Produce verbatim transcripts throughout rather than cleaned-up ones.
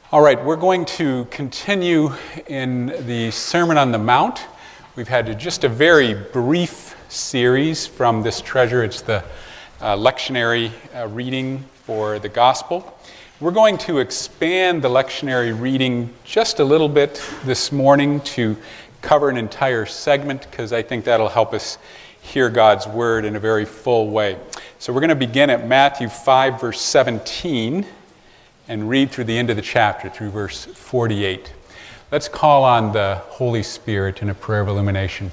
All right, we're going to continue in the Sermon on the Mount. We've had just a very brief series from this treasure. It's the uh, lectionary uh, reading for the Gospel. We're going to expand the lectionary reading just a little bit this morning to cover an entire segment, because I think that'll help us hear God's Word in a very full way. So we're going to begin at Matthew five, verse seventeen, and read through the end of the chapter, through verse forty-eight. Let's call on the Holy Spirit in a prayer of illumination.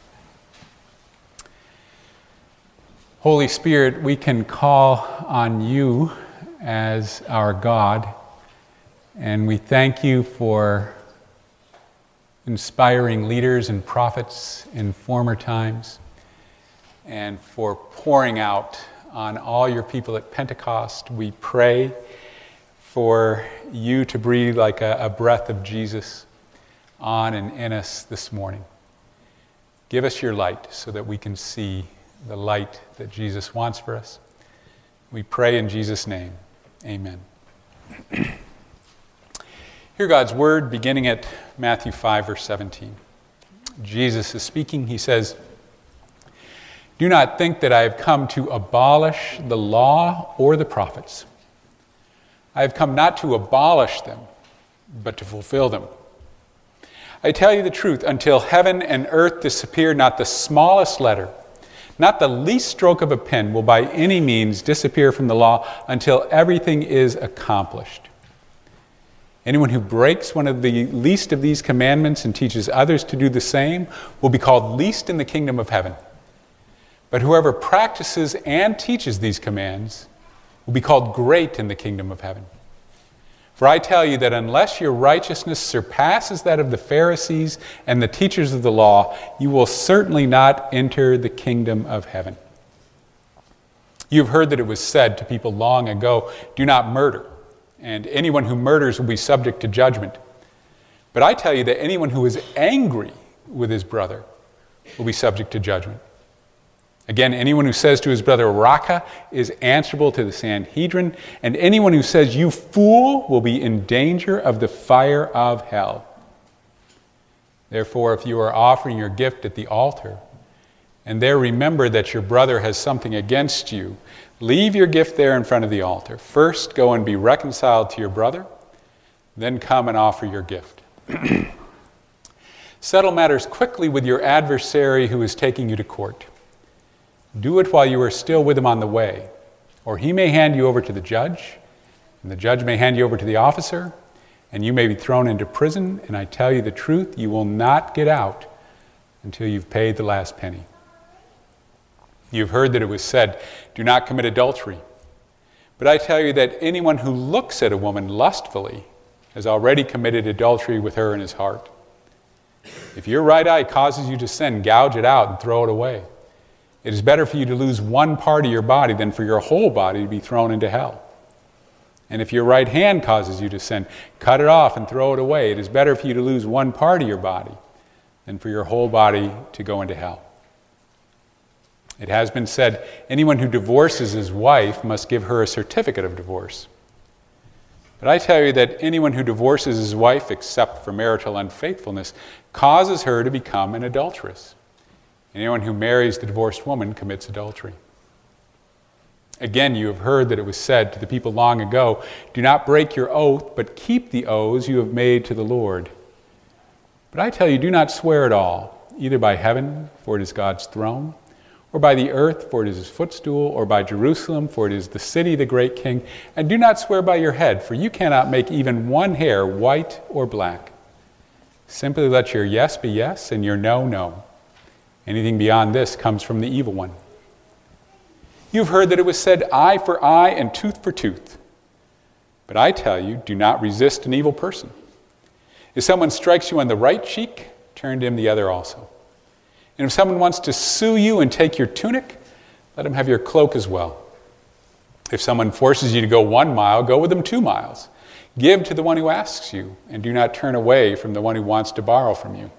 Holy Spirit, we can call on you as our God, and we thank you for inspiring leaders and prophets in former times, and for pouring out on all your people at Pentecost. We pray for you to breathe like a, a breath of Jesus on and in us this morning. Give us your light so that we can see the light that Jesus wants for us. We pray in Jesus' name. Amen. Hear God's word beginning at Matthew five, verse seventeen. Jesus is speaking. He says, "Do not think that I have come to abolish the law or the prophets. I have come not to abolish them, but to fulfill them. I tell you the truth, until heaven and earth disappear, not the smallest letter, not the least stroke of a pen will by any means disappear from the law until everything is accomplished. Anyone who breaks one of the least of these commandments and teaches others to do the same will be called least in the kingdom of heaven. But whoever practices and teaches these commands will be called great in the kingdom of heaven. For I tell you that unless your righteousness surpasses that of the Pharisees and the teachers of the law, you will certainly not enter the kingdom of heaven. You've heard that it was said to people long ago, 'Do not murder, and anyone who murders will be subject to judgment.' But I tell you that anyone who is angry with his brother will be subject to judgment. Again, anyone who says to his brother, 'Raca,' is answerable to the Sanhedrin, and anyone who says, 'You fool,' will be in danger of the fire of hell. Therefore, if you are offering your gift at the altar, and there remember that your brother has something against you, leave your gift there in front of the altar. First, go and be reconciled to your brother, then come and offer your gift. Settle matters quickly with your adversary who is taking you to court. Do it while you are still with him on the way, or he may hand you over to the judge, and the judge may hand you over to the officer, and you may be thrown into prison, and I tell you the truth, you will not get out until you've paid the last penny. You've heard that it was said, 'Do not commit adultery.' But I tell you that anyone who looks at a woman lustfully has already committed adultery with her in his heart. If your right eye causes you to sin, gouge it out and throw it away. It is better for you to lose one part of your body than for your whole body to be thrown into hell. And if your right hand causes you to sin, cut it off and throw it away. It is better for you to lose one part of your body than for your whole body to go into hell. It has been said, anyone who divorces his wife must give her a certificate of divorce. But I tell you that anyone who divorces his wife except for marital unfaithfulness causes her to become an adulteress. Anyone who marries the divorced woman commits adultery. Again, you have heard that it was said to the people long ago, 'Do not break your oath, but keep the oaths you have made to the Lord.' But I tell you, do not swear at all, either by heaven, for it is God's throne, or by the earth, for it is his footstool, or by Jerusalem, for it is the city of the great king. And do not swear by your head, for you cannot make even one hair white or black. Simply let your yes be yes, and your no, no. Anything beyond this comes from the evil one. You've heard that it was said, 'Eye for eye and tooth for tooth.' But I tell you, do not resist an evil person. If someone strikes you on the right cheek, turn to him the other also. And if someone wants to sue you and take your tunic, let him have your cloak as well. If someone forces you to go one mile, go with them two miles. Give to the one who asks you, and do not turn away from the one who wants to borrow from you.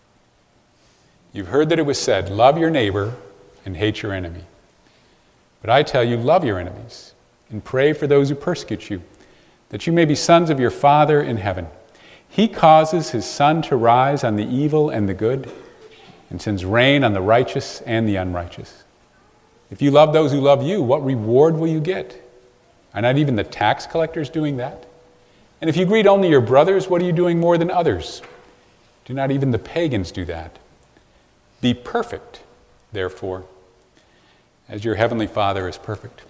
You've heard that it was said, 'Love your neighbor and hate your enemy.' But I tell you, love your enemies and pray for those who persecute you, that you may be sons of your Father in heaven. He causes his sun to rise on the evil and the good, and sends rain on the righteous and the unrighteous. If you love those who love you, what reward will you get? Are not even the tax collectors doing that? And if you greet only your brothers, what are you doing more than others? Do not even the pagans do that? Be perfect, therefore, as your heavenly Father is perfect.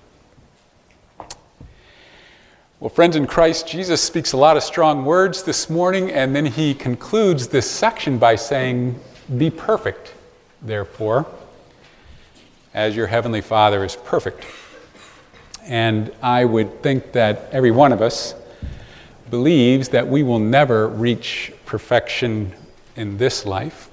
Well, friends in Christ, Jesus speaks a lot of strong words this morning, and then he concludes this section by saying, be perfect, therefore, as your heavenly Father is perfect. And I would think that every one of us believes that we will never reach perfection in this life.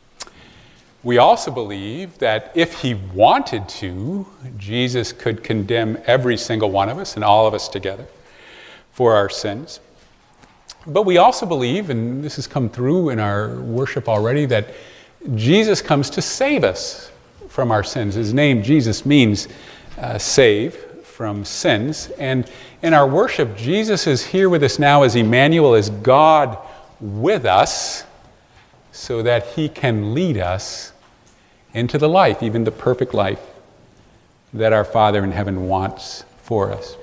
We also believe that if he wanted to, Jesus could condemn every single one of us and all of us together for our sins. But we also believe, and this has come through in our worship already, that Jesus comes to save us from our sins. His name, Jesus, means uh, save from sins. And in our worship, Jesus is here with us now as Emmanuel, as God with us, so that he can lead us into the life, even the perfect life that our Father in heaven wants for us.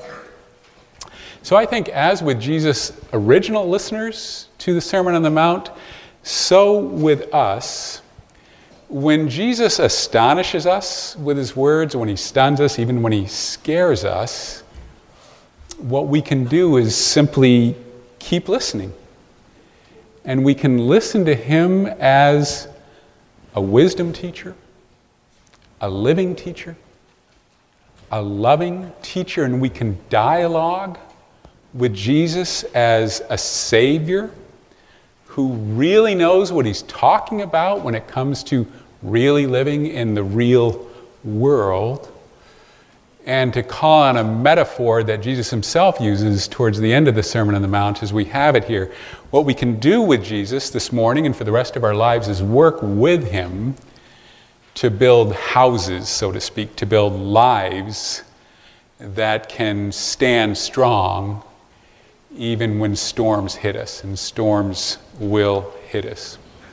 So I think as with Jesus' original listeners to the Sermon on the Mount, so with us, when Jesus astonishes us with his words, when he stuns us, even when he scares us, what we can do is simply keep listening. And we can listen to him as a wisdom teacher, a living teacher, a loving teacher, and we can dialogue with Jesus as a Savior who really knows what he's talking about when it comes to really living in the real world, and to call on a metaphor that Jesus himself uses towards the end of the Sermon on the Mount as we have it here. What we can do with Jesus this morning and for the rest of our lives is work with him to build houses, so to speak, to build lives that can stand strong even when storms hit us, and storms will hit us.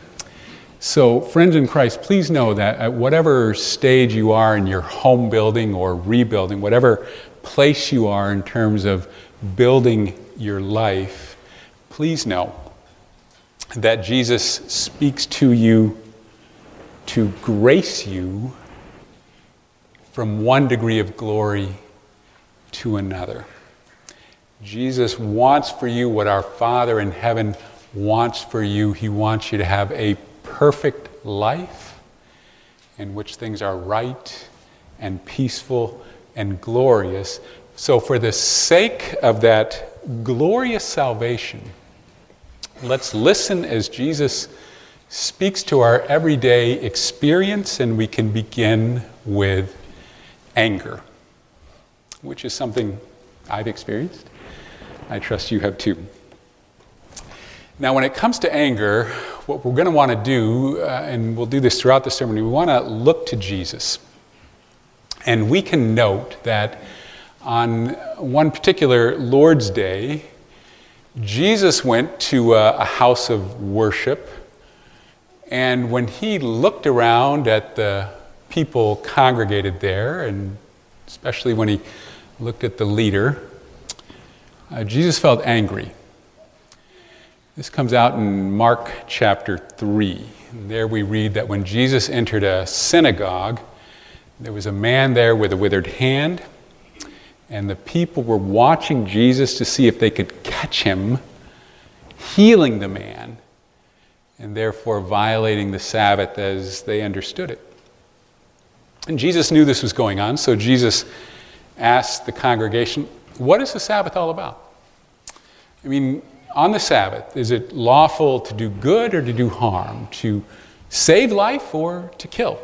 So, friends in Christ, please know that at whatever stage you are in your home building or rebuilding, whatever place you are in terms of building your life, please know that Jesus speaks to you to grace you from one degree of glory to another. Jesus wants for you what our Father in heaven wants for you. He wants you to have a perfect life in which things are right and peaceful and glorious. So for the sake of that glorious salvation, let's listen as Jesus speaks to our everyday experience, and we can begin with anger, which is something I've experienced. I trust you have too. Now, when it comes to anger, what we're going to want to do, uh, and we'll do this throughout the sermon, we want to look to Jesus. And we can note that on one particular Lord's Day, Jesus went to a, a house of worship, and when he looked around at the people congregated there, and especially when he looked at the leader, uh, Jesus felt angry. This comes out in Mark chapter three. And there we read that when Jesus entered a synagogue, there was a man there with a withered hand, and the people were watching Jesus to see if they could catch him healing the man, and therefore violating the Sabbath as they understood it. And Jesus knew this was going on, so Jesus asked the congregation, what is the Sabbath all about? I mean, on the Sabbath, is it lawful to do good or to do harm, to save life or to kill?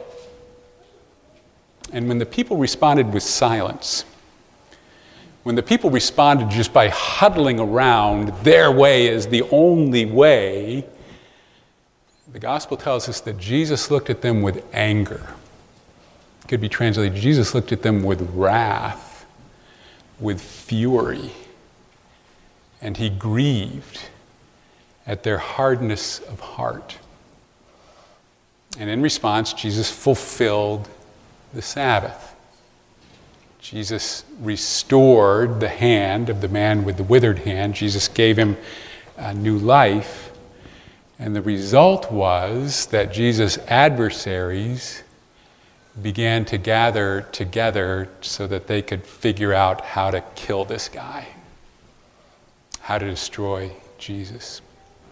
And when the people responded with silence, when the people responded just by huddling around, their way is the only way, the gospel tells us that Jesus looked at them with anger. It could be translated, Jesus looked at them with wrath, with fury. and he grieved at their hardness of heart. And in response, Jesus fulfilled the Sabbath. Jesus restored the hand of the man with the withered hand. Jesus gave him a new life. And the result was that Jesus' adversaries began to gather together so that they could figure out how to kill this guy, how to destroy Jesus.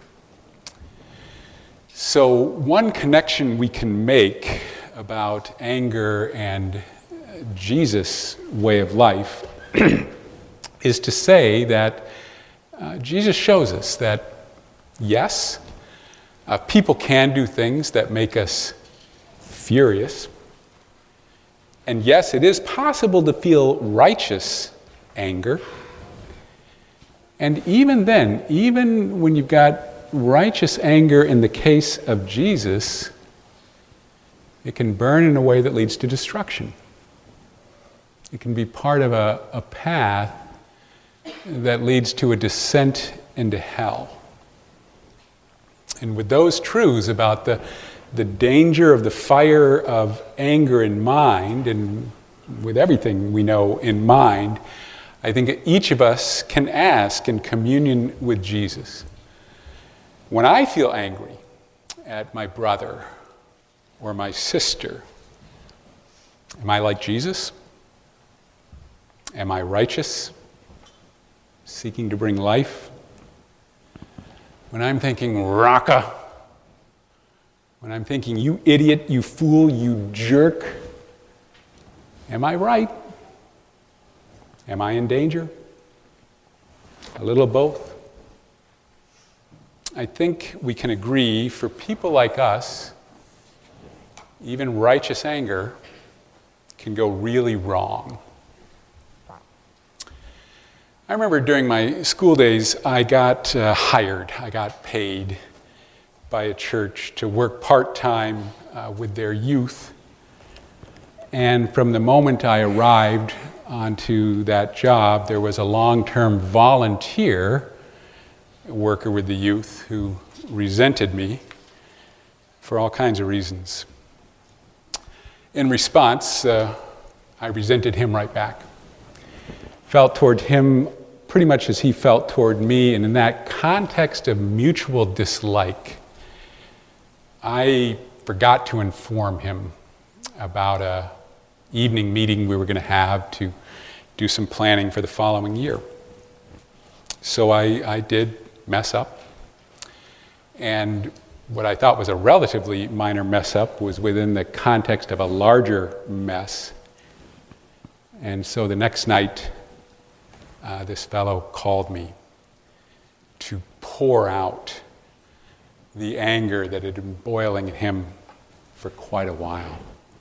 So one connection we can make about anger and Jesus' way of life is to say that uh, Jesus shows us that, yes, uh, people can do things that make us furious. And yes, it is possible to feel righteous anger. And even then, even when you've got righteous anger in the case of Jesus, it can burn in a way that leads to destruction. It can be part of a, a path that leads to a descent into hell. And with those truths about the, the danger of the fire of anger in mind, and with everything we know in mind, I think each of us can ask in communion with Jesus, when I feel angry at my brother or my sister, am I like Jesus? Am I righteous, seeking to bring life? When I'm thinking, Raka, when I'm thinking, you idiot, you fool, you jerk, am I right? Am I in danger? A little of both. I think we can agree for people like us, even righteous anger can go really wrong. I remember during my school days, I got uh, hired, I got paid by a church to work part-time uh, with their youth. And from the moment I arrived onto that job, there was a long-term volunteer worker with the youth who resented me for all kinds of reasons. In response, uh, I resented him right back. Felt toward him pretty much as he felt toward me, and in that context of mutual dislike, I forgot to inform him about a evening meeting we were going to have to do some planning for the following year. So I, I did mess up, and what I thought was a relatively minor mess up was within the context of a larger mess. And so the next night, uh, this fellow called me to pour out the anger that had been boiling in him for quite a while.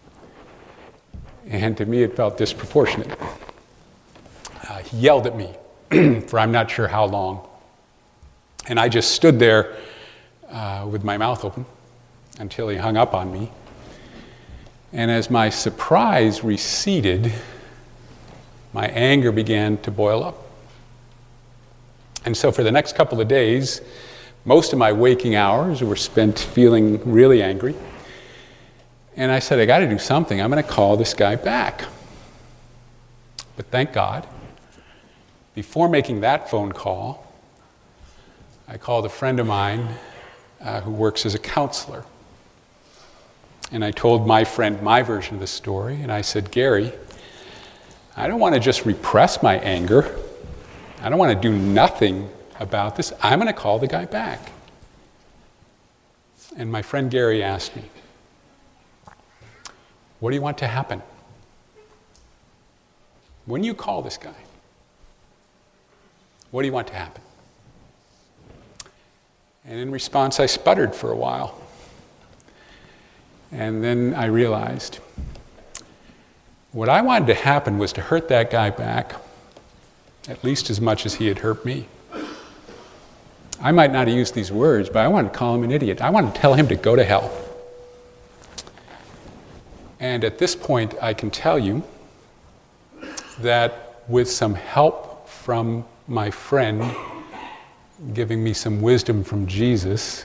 And to me, it felt disproportionate. Uh, he yelled at me for I'm not sure how long. And I just stood there uh, with my mouth open until he hung up on me. And as my surprise receded, my anger began to boil up. And so for the next couple of days, most of my waking hours were spent feeling really angry. And I said, I got to do something. I'm going to call this guy back. But thank God, before making that phone call, I called a friend of mine uh, who works as a counselor. And I told my friend my version of the story, and I said, Gary, I don't want to just repress my anger. I don't want to do nothing about this. I'm going to call the guy back. And my friend Gary asked me, what do you want to happen? When you call this guy, what do you want to happen? And in response, I sputtered for a while. And then I realized what I wanted to happen was to hurt that guy back at least as much as he had hurt me. I might not have used these words, but I wanted to call him an idiot. I wanted to tell him to go to hell. And at this point, I can tell you that with some help from my friend, giving me some wisdom from Jesus.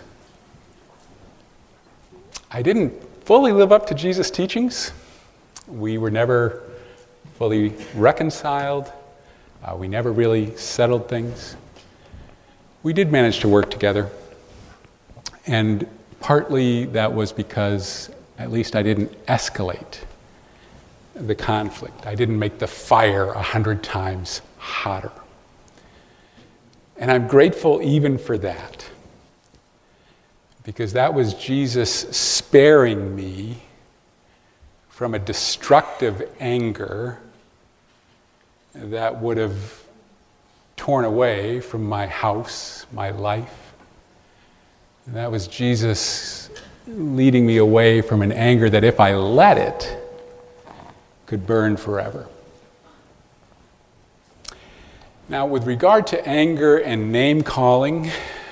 I didn't fully live up to Jesus' teachings. We were never fully reconciled. Uh, we never really settled things. We did manage to work together. And partly that was because at least I didn't escalate the conflict. I didn't make the fire a hundred times hotter. And I'm grateful even for that, because that was Jesus sparing me from a destructive anger that would have torn away from my house, my life. And that was Jesus leading me away from an anger that, if I let it, could burn forever. Now, with regard to anger and name-calling,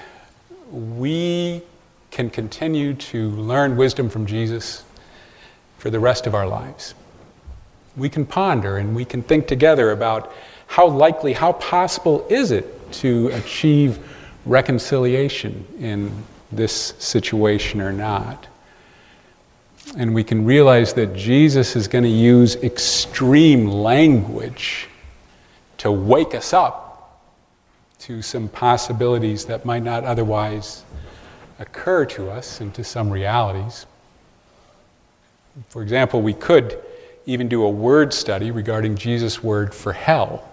we can continue to learn wisdom from Jesus for the rest of our lives. We can ponder and we can think together about how likely, how possible is it to achieve reconciliation in this situation or not. And we can realize that Jesus is going to use extreme language to wake us up to some possibilities that might not otherwise occur to us and to some realities. For example, we could even do a word study regarding Jesus' word for hell,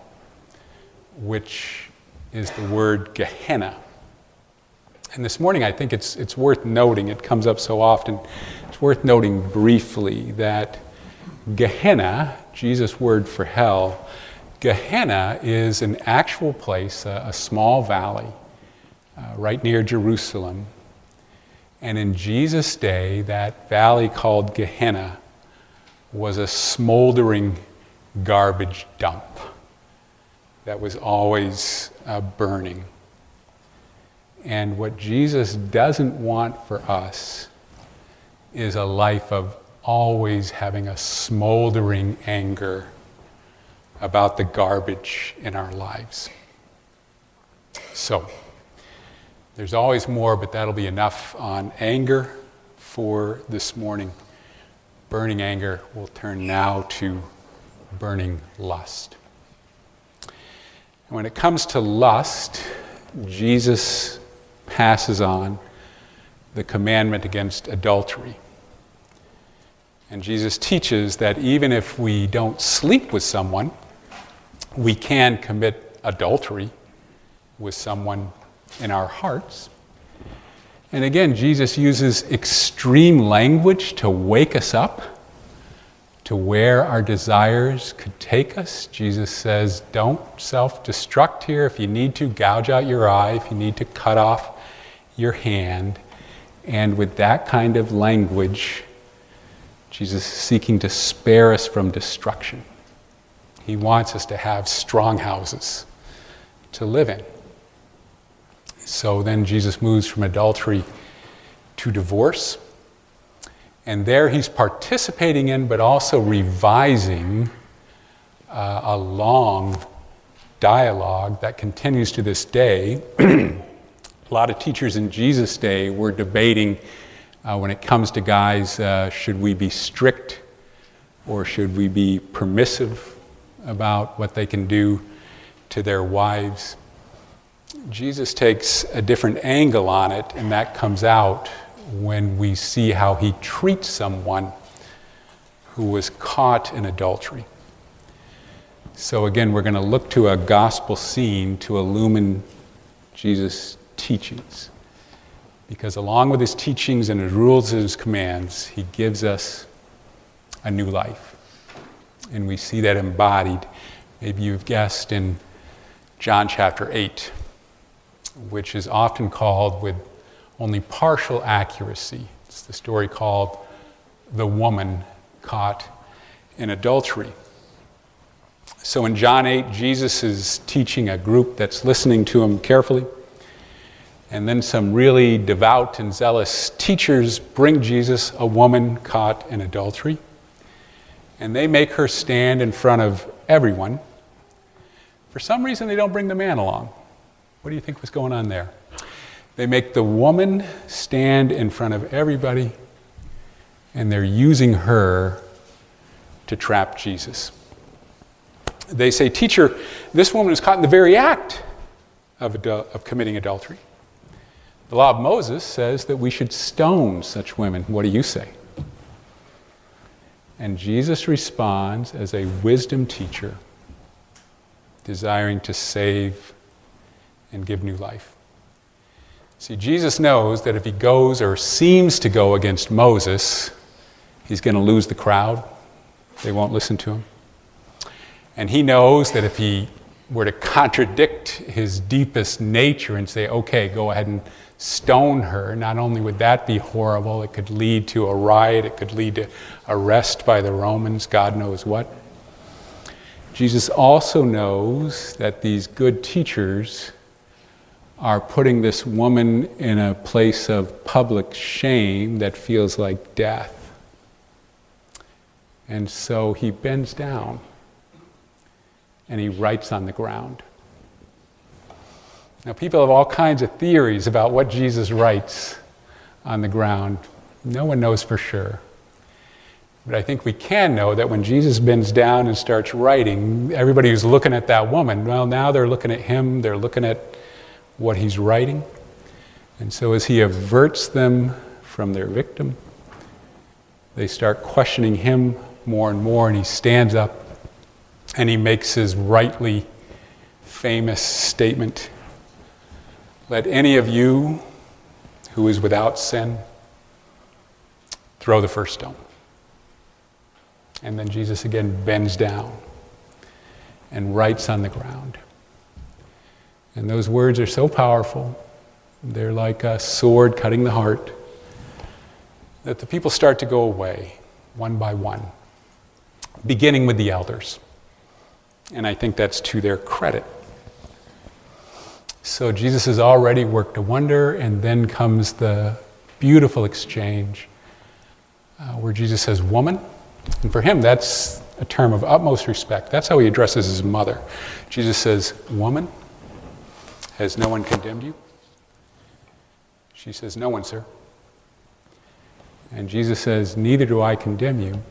which is the word Gehenna. And this morning I think it's, it's worth noting, it comes up so often, it's worth noting briefly that Gehenna, Jesus' word for hell, Gehenna is an actual place, a, a small valley, uh, right near Jerusalem. And in Jesus' day, that valley called Gehenna was a smoldering garbage dump that was always uh, burning. And what Jesus doesn't want for us is a life of always having a smoldering anger about the garbage in our lives. So, there's always more, but that'll be enough on anger for this morning. Burning anger will turn now to burning lust. And when it comes to lust, Jesus passes on the commandment against adultery. And Jesus teaches that even if we don't sleep with someone, we can commit adultery with someone in our hearts. And again, Jesus uses extreme language to wake us up to where our desires could take us. Jesus says, don't self-destruct here. If you need to, gouge out your eye. If you need to, cut off your hand. And with that kind of language, Jesus is seeking to spare us from destruction. He wants us to have strong houses to live in. So then Jesus moves from adultery to divorce. And there he's participating in, but also revising uh, a long dialogue that continues to this day. A lot of teachers in Jesus' day were debating uh, when it comes to guys, uh, should we be strict or should we be permissive about what they can do to their wives? Jesus takes a different angle on it, and that comes out when we see how he treats someone who was caught in adultery. So again, we're going to look to a gospel scene to illumine Jesus' teachings. Because along with his teachings and his rules and his commands, he gives us a new life. And we see that embodied, maybe you've guessed, in John chapter eight, which is often called with only partial accuracy. It's the story called The Woman Caught in Adultery. So in John eight, Jesus is teaching a group that's listening to him carefully. And then some really devout and zealous teachers bring Jesus a woman caught in adultery. And they make her stand in front of everyone. For some reason, they don't bring the man along. What do you think was going on there? They make the woman stand in front of everybody, and they're using her to trap Jesus. They say, "Teacher, this woman was caught in the very act of, adul- of committing adultery. The law of Moses says that we should stone such women. What do you say?" And Jesus responds as a wisdom teacher, desiring to save and give new life. See, Jesus knows that if he goes or seems to go against Moses, he's going to lose the crowd. They won't listen to him. And he knows that if he were to contradict his deepest nature and say, okay, go ahead and stone her, not only would that be horrible, it could lead to a riot, it could lead to arrest by the Romans, God knows what. Jesus also knows that these good teachers are putting this woman in a place of public shame that feels like death. And so he bends down and he writes on the ground. Now, people have all kinds of theories about what Jesus writes on the ground. No one knows for sure. But I think we can know that when Jesus bends down and starts writing, everybody who's looking at that woman, well, now they're looking at him, they're looking at what he's writing. And so as he averts them from their victim, they start questioning him more and more, and he stands up and he makes his rightly famous statement, "Let any of you who is without sin throw the first stone." And then Jesus again bends down and writes on the ground. And those words are so powerful, they're like a sword cutting the heart, that the people start to go away one by one, beginning with the elders. And I think that's to their credit. So Jesus has already worked a wonder, and then comes the beautiful exchange uh, where Jesus says, "Woman," and for him that's a term of utmost respect. That's how he addresses his mother. Jesus says, "Woman, has no one condemned you?" She says, "No one, sir." And Jesus says, "Neither do I condemn you.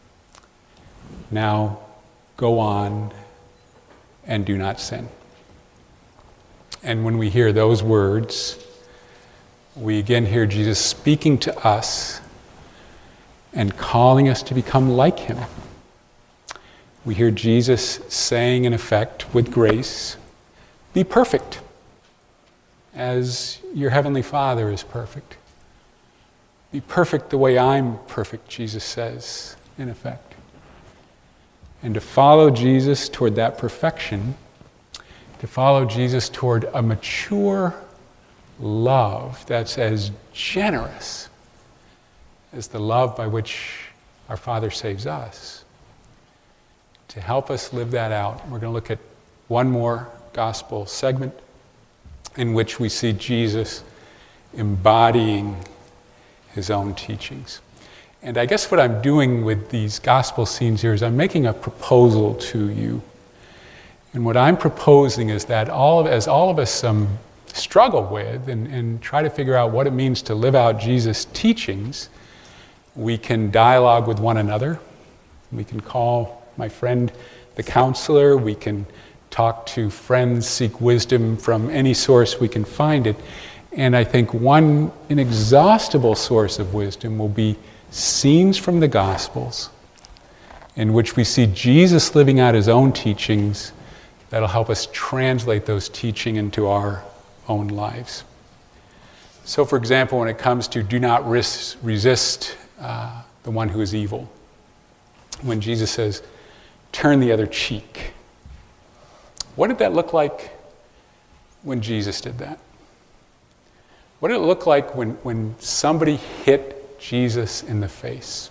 Now go on and do not sin." And when we hear those words, we again hear Jesus speaking to us and calling us to become like him. We hear Jesus saying, in effect, with grace, "Be perfect, as your heavenly Father is perfect." Be perfect the way I'm perfect, Jesus says, in effect. And to follow Jesus toward that perfection, to follow Jesus toward a mature love that's as generous as the love by which our Father saves us. To help us live that out, we're going to look at one more gospel segment in which we see Jesus embodying his own teachings. And I guess what I'm doing with these gospel scenes here is I'm making a proposal to you. And what I'm proposing is that all of, as all of us um, struggle with and, and try to figure out what it means to live out Jesus' teachings, we can dialogue with one another. We can call my friend the counselor. We can talk to friends, seek wisdom from any source we can find it. And I think one inexhaustible source of wisdom will be scenes from the Gospels in which we see Jesus living out his own teachings that'll help us translate those teachings into our own lives. So, for example, when it comes to do not res- resist uh, the one who is evil, when Jesus says, "Turn the other cheek," what did that look like when Jesus did that? What did it look like when, when somebody hit Jesus in the face?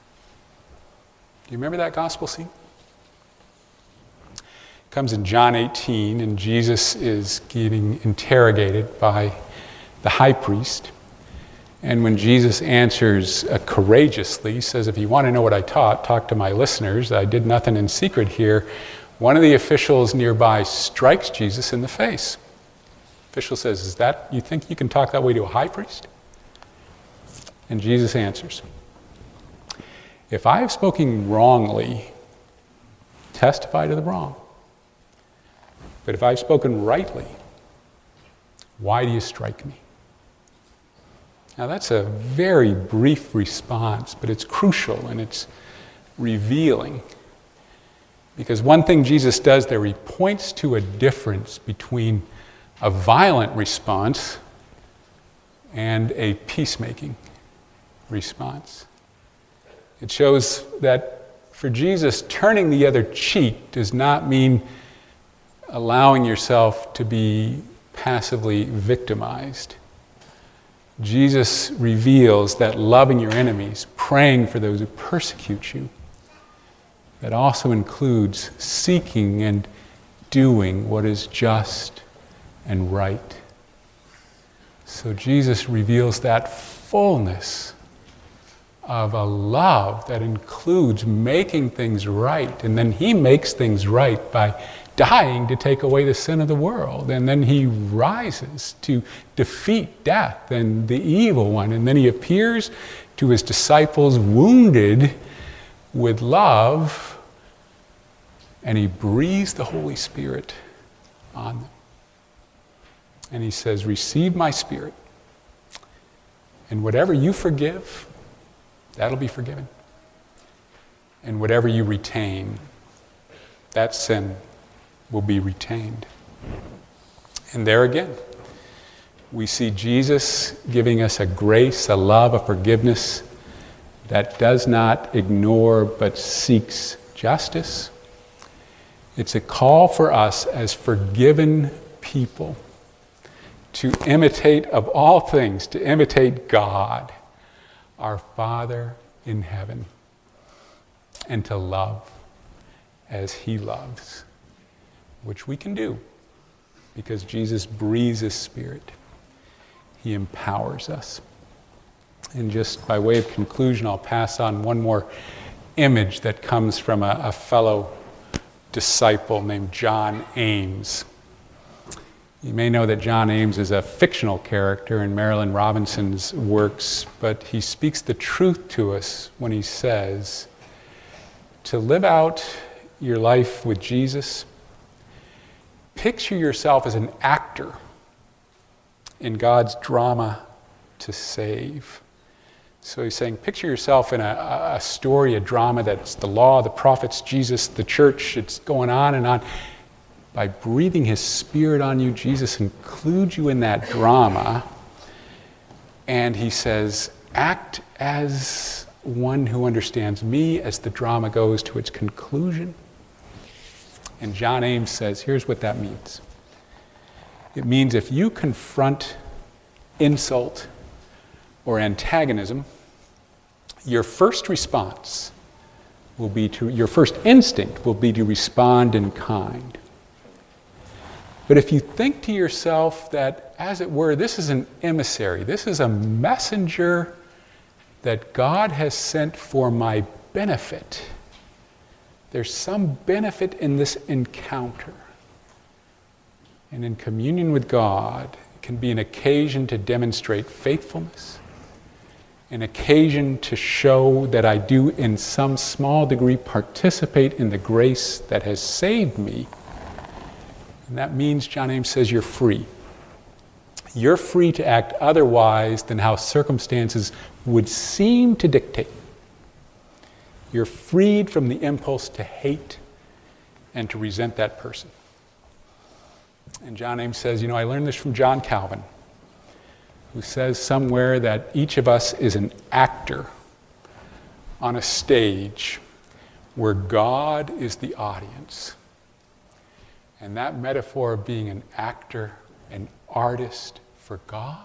Do you remember that gospel scene? It comes in John eighteen, and Jesus is getting interrogated by the high priest. And when Jesus answers uh, courageously, he says, "If you want to know what I taught, talk to my listeners. I did nothing in secret here." One of the officials nearby strikes Jesus in the face. official says, is that, you think you can talk that way to a high priest? And Jesus answers, if I have spoken wrongly, testify to the wrong. But if I've spoken rightly, why do you strike me? Now that's a very brief response, but it's crucial and it's revealing. Because one thing Jesus does there, he points to a difference between a violent response and a peacemaking response. It shows that for Jesus, turning the other cheek does not mean allowing yourself to be passively victimized. Jesus reveals that loving your enemies, praying for those who persecute you, that also includes seeking and doing what is just and right. So Jesus reveals that fullness of a love that includes making things right. And then he makes things right by dying to take away the sin of the world. And then he rises to defeat death and the evil one. And then he appears to his disciples wounded with love, and he breathes the Holy Spirit on them. And he says, receive my Spirit, and whatever you forgive, that'll be forgiven. And whatever you retain, that sin will be retained. And there again, we see Jesus giving us a grace, a love, a forgiveness that does not ignore but seeks justice. It's a call for us as forgiven people to imitate, of all things, to imitate God, our Father in heaven, and to love as he loves, which we can do because Jesus breathes his Spirit. He empowers us. And just by way of conclusion, I'll pass on one more image that comes from a, a fellow disciple named John Ames. You may know that John Ames is a fictional character in Marilynne Robinson's works, but he speaks the truth to us when he says, to live out your life with Jesus, picture yourself as an actor in God's drama to save. So he's saying, picture yourself in a, a story, a drama that's the law, the prophets, Jesus, the church, it's going on and on. By breathing his Spirit on you, Jesus includes you in that drama. And he says, act as one who understands me as the drama goes to its conclusion. And John Ames says, here's what that means. It means if you confront insult or antagonism, your first response will be to, your first instinct will be to respond in kind. But if you think to yourself that, as it were, this is an emissary, this is a messenger that God has sent for my benefit, there's some benefit in this encounter. And in communion with God, it can be an occasion to demonstrate faithfulness, an occasion to show that I do in some small degree participate in the grace that has saved me. And that means, John Ames says, you're free. You're free to act otherwise than how circumstances would seem to dictate. You're freed from the impulse to hate and to resent that person. And John Ames says, you know, I learned this from John Calvin, who says somewhere that each of us is an actor on a stage where God is the audience. And that metaphor of being an actor, an artist for God,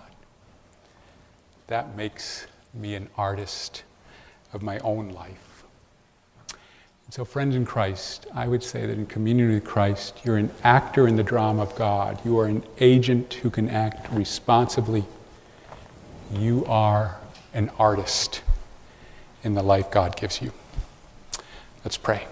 that makes me an artist of my own life. And so, friends in Christ, I would say that in communion with Christ, you're an actor in the drama of God. You are an agent who can act responsibly. You are an artist in the life God gives you. Let's pray.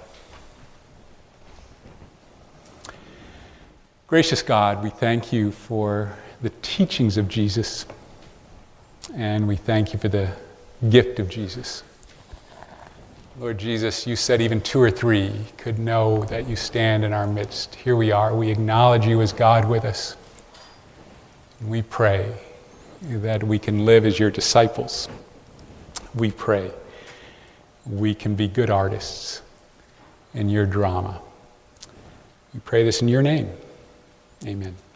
Gracious God, we thank you for the teachings of Jesus, and we thank you for the gift of Jesus. Lord Jesus, you said even two or three could know that you stand in our midst. Here we are. We acknowledge you as God with us. We pray that we can live as your disciples. We pray we can be good artists in your drama. We pray this in your name. Amen.